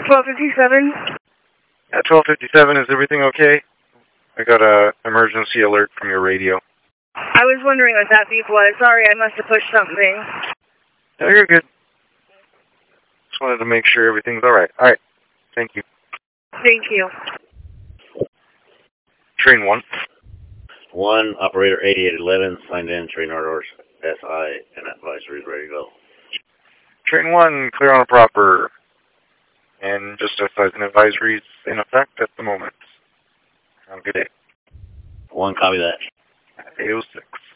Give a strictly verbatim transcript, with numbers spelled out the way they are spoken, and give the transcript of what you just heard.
twelve fifty-seven. At twelve fifty-seven, is everything okay? I got a emergency alert from your radio. I was wondering what that beep was. Sorry, I must have pushed something. No, you're good. Just wanted to make sure everything's alright. Alright. Thank you. Thank you. Train one. One, operator eighty-eight eleven, signed in, train orders, S I, and advisory is ready to go. Train one, clear on a proper. And just as an advisory is in effect at the moment. Have a good day. One, copy that. eight oh six.